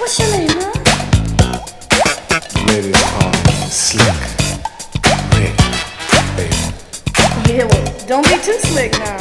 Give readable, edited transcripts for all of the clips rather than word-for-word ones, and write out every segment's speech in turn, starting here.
What's your name, huh? Ladies call me Slick Rick, baby. Yeah, well, don't be too slick now.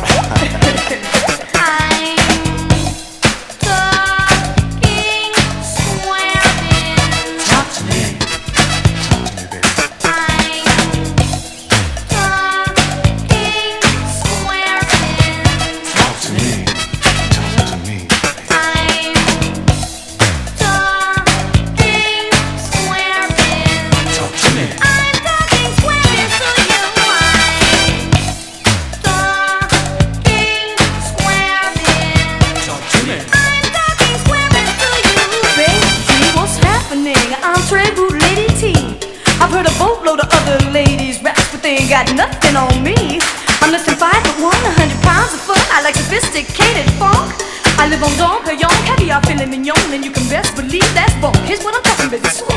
I've heard a boatload of other ladies rap, but they ain't got nothing on me. I'm less than 5'1", 100 pounds of fun. I like sophisticated funk. I live on Dom Perignon, caviar, filet mignon, and you can best believe that's bunk. Here's what I'm talking about.